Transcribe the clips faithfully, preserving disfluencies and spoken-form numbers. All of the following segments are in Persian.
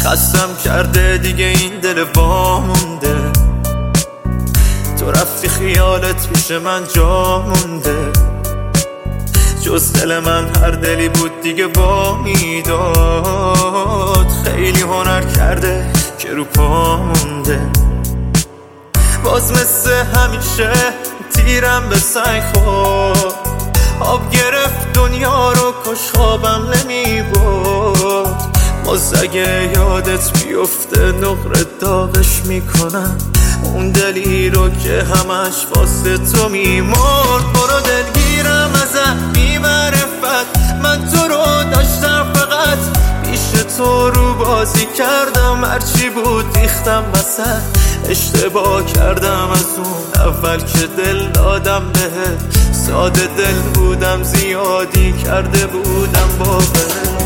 خستم کرده دیگه این دل وامونده. تو رفتی خیالت پیش من جا مونده. جز دل من هر دلی بود دیگه وا میداد. خیلی هنر کرده که رو پا مونده. باز مثل همیشه تیرم به سنگ خورد. آب گرفت دنیا رو کش خوابم نمی بود. باز اگه یادت بیفته نقره داغش میکنم. اون دلی رو که همش واسه تو میمرد. برو دلگیرم ازت بی معرفت. من تو رو داشتم فقط پیش تو رو بازی کردم. هرچی بود ریختم وسط. اشتباه کردم از اون اول که دل دادم بهت. ساده دل بودم زیادی کرده بودم باورت.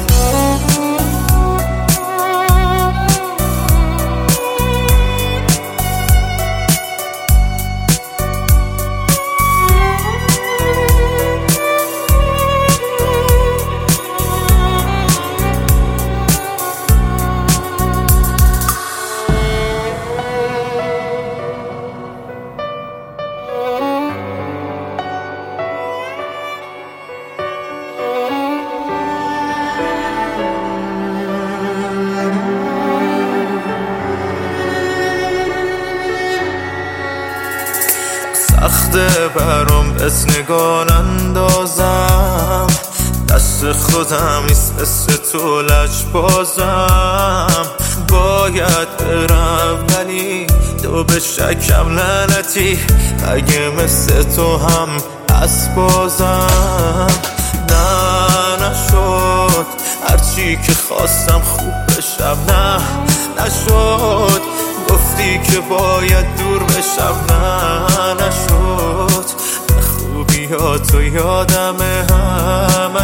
سخته برام بس نگاه اندازم. دست خودم نیست مثل تو لج بازم. باید برم ولی تو به شکم لعنتی. اگه مثل تو هم هست بازم. نه نشد هرچی که خواستم خوب بشم. نه نشد گفتی که باید دور بشم. نه نشد خوبیاتو یادمه همه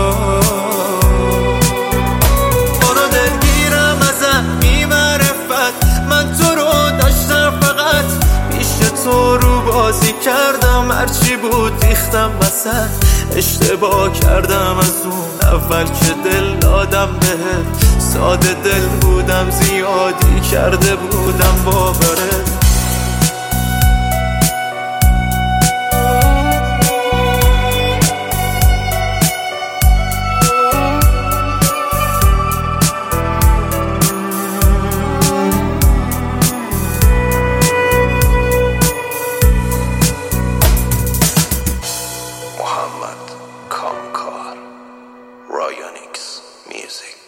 شد. برو دلگیرم ازت بی معرفت. من تو رو داشتم فقط پیش تو رو بازی کردم. هرچی بود ریختم وسط. اشتباه کردم از اون اول که دل دادم بهت. ساده دل بودم زیادی کرده بودم باورت. محمد کامکار رایونیکس میوزیک.